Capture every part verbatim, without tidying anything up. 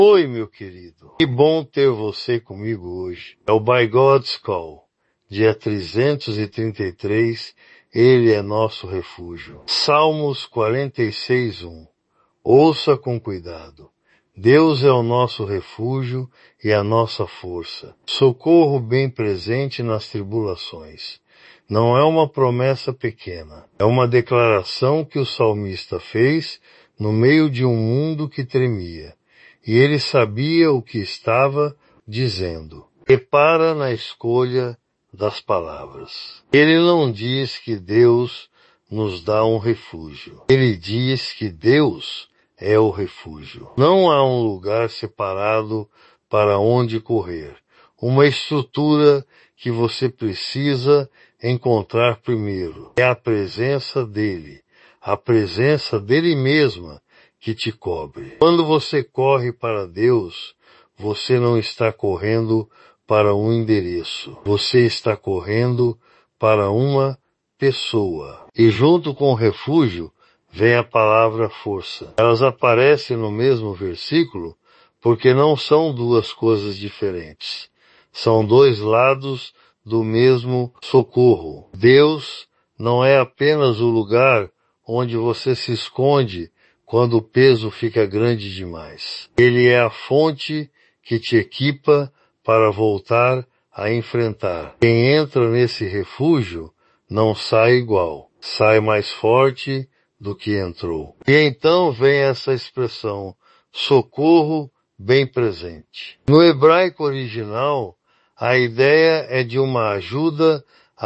Oi, meu querido. Que bom ter você comigo hoje. É o By God's Call, dia trezentos e trinta e três, Ele é nosso refúgio. Salmos quarenta e seis, um. Ouça com cuidado. Deus é o nosso refúgio e a nossa força, socorro bem presente nas tribulações. Não é uma promessa pequena, é uma declaração que o salmista fez no meio de um mundo que tremia. E ele sabia o que estava dizendo. Repara na escolha das palavras. Ele não diz que Deus nos dá um refúgio. Ele diz que Deus é o refúgio. Não há um lugar separado para onde correr. Uma estrutura que você precisa encontrar primeiro. É a presença dele. A presença dele mesma que te cobre. Quando você corre para Deus, você não está correndo para um endereço. Você está correndo para uma pessoa. E junto com o refúgio, vem a palavra força. Elas aparecem no mesmo versículo porque não são duas coisas diferentes. São dois lados do mesmo socorro. Deus não é apenas o lugar onde você se esconde quando o peso fica grande demais. Ele é a fonte que te equipa para voltar a enfrentar. Quem entra nesse refúgio não sai igual, sai mais forte do que entrou. E então vem essa expressão, socorro bem presente. No hebraico original, a ideia é de uma ajuda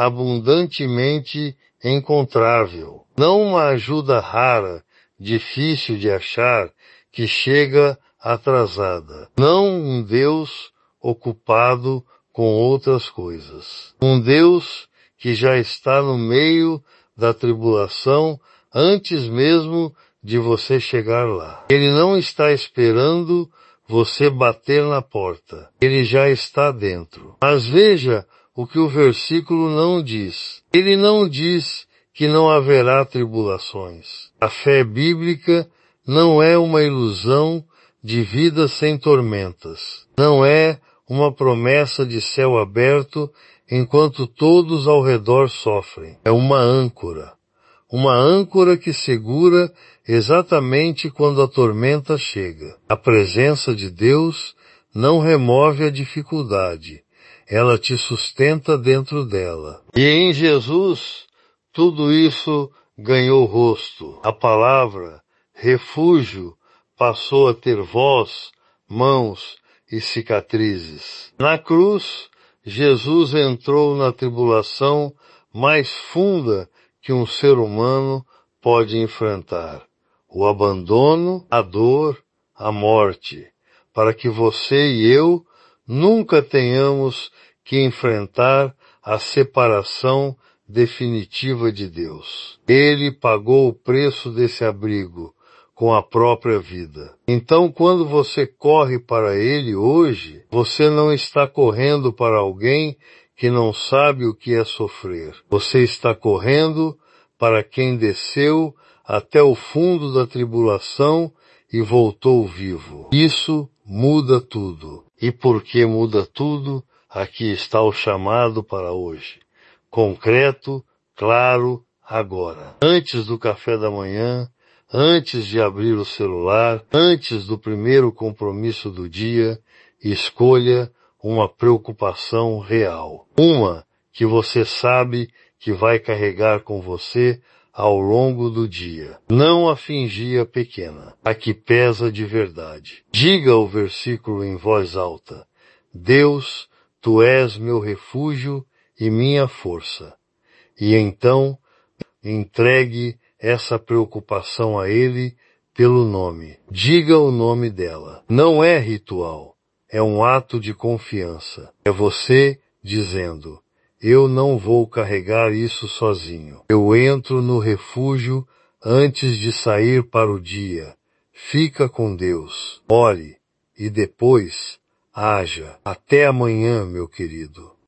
abundantemente encontrável, não uma ajuda rara, difícil de achar, que chega atrasada. Não um Deus ocupado com outras coisas. Um Deus que já está no meio da tribulação antes mesmo de você chegar lá. Ele não está esperando você bater na porta. Ele já está dentro. Mas veja o que o versículo não diz. Ele não diz que não haverá tribulações. A fé bíblica não é uma ilusão de vida sem tormentas. Não é uma promessa de céu aberto enquanto todos ao redor sofrem. É uma âncora. Uma âncora que segura exatamente quando a tormenta chega. A presença de Deus não remove a dificuldade. Ela te sustenta dentro dela. E em Jesus, tudo isso ganhou rosto. A palavra refúgio passou a ter voz, mãos e cicatrizes. Na cruz, Jesus entrou na tribulação mais funda que um ser humano pode enfrentar. O abandono, a dor, a morte, para que você e eu nunca tenhamos que enfrentar a separação definitiva de Deus. Ele pagou o preço desse abrigo com a própria vida. Então, quando você corre para Ele hoje, você não está correndo para alguém que não sabe o que é sofrer. Você está correndo para quem desceu até o fundo da tribulação e voltou vivo. Isso muda tudo. E porque muda tudo, aqui está o chamado para hoje. Concreto, claro, agora. Antes do café da manhã, antes de abrir o celular, antes do primeiro compromisso do dia, escolha uma preocupação real. Uma que você sabe que vai carregar com você ao longo do dia. Não a fingia pequena, a que pesa de verdade. Diga o versículo em voz alta. Deus, Tu és meu refúgio e minha força. E então, entregue essa preocupação a Ele pelo nome. Diga o nome dela. Não é ritual. É um ato de confiança. É você dizendo, eu não vou carregar isso sozinho. Eu entro no refúgio antes de sair para o dia. Fica com Deus. Ore e depois haja. Até amanhã, meu querido.